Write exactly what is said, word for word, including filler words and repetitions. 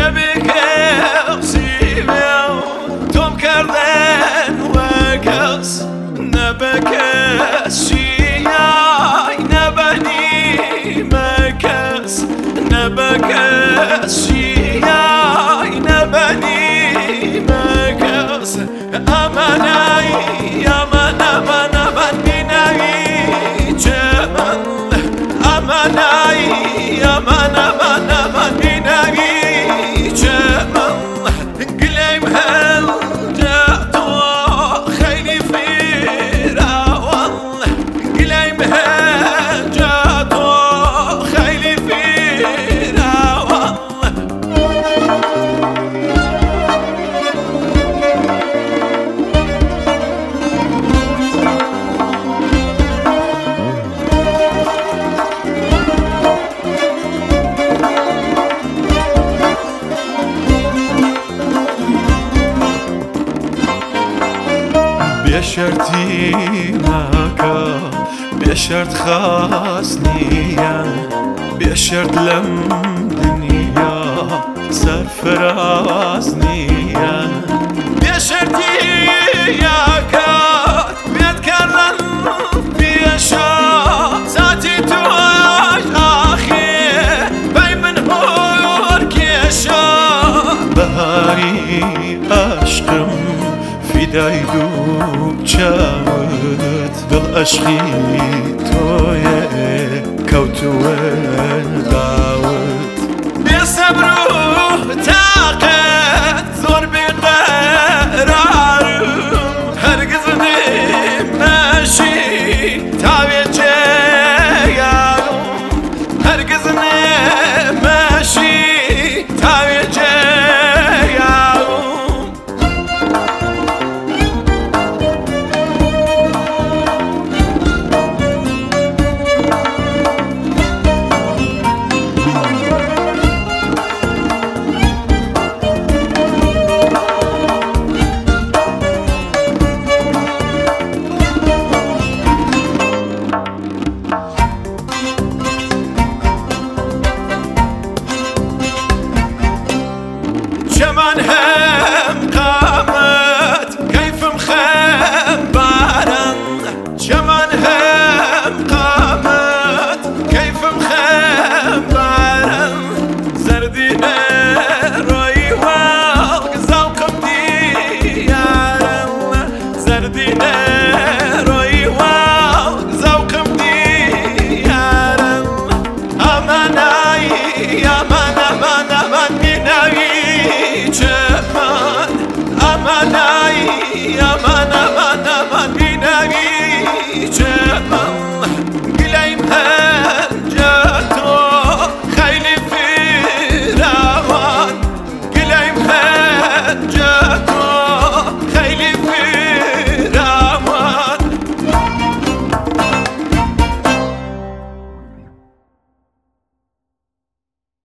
نبکسی توم کردن و کس نبکسی نبنی مکس نبکسی نبنی مکس امنای امن امن امن بینایی چمن امنای امن امن امن بینایی چمن گلیم هل جاتو خیلی فیراوان گلیم هل جاتو خیلی فیراوان بشرتی ماکا بشرت خاصنيا بشرت لم دنيا سرفرازنيا بشرتي يا كات بيتكرر بيشا ذاتي تواج اخي بي من هور كيشا بهاري عشقم فدای دوب چاوت دل عشقی تویه کوتوه داوت بی صبر و طاقت زور بی قرارم هرگز نماشی تاوی جیارم هرگز نماشی تاوی جیارم چمن